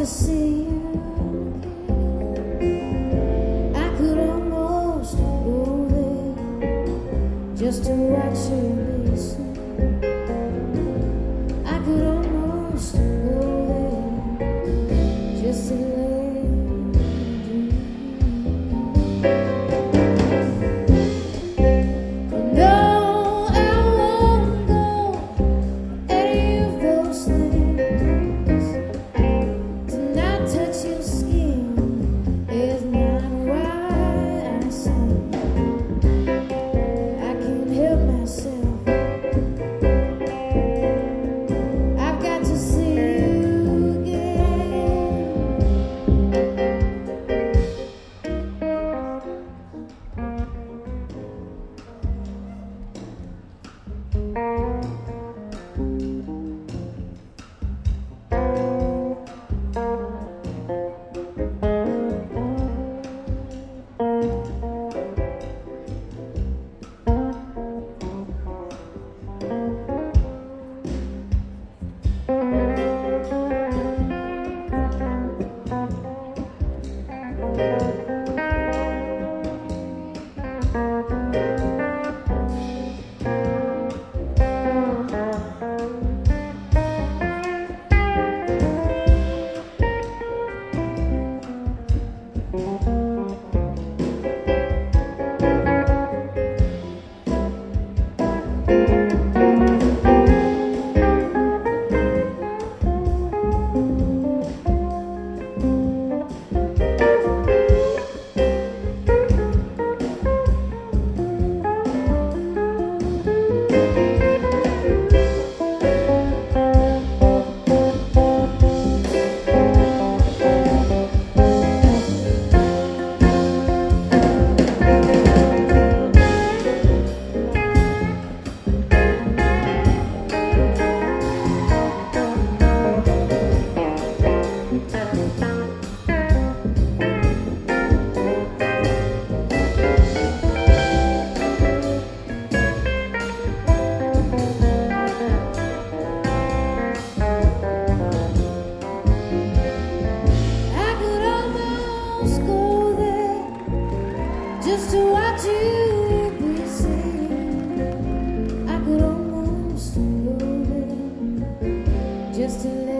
to see you again. I could almost go there just to watch you listen. I could almost go there just to let you dream. No, I won't go any of those things. To not touch your skin is not why I sing. I can't help myself. I've got to see you again. Just to watch you be seen. I could almost go there just to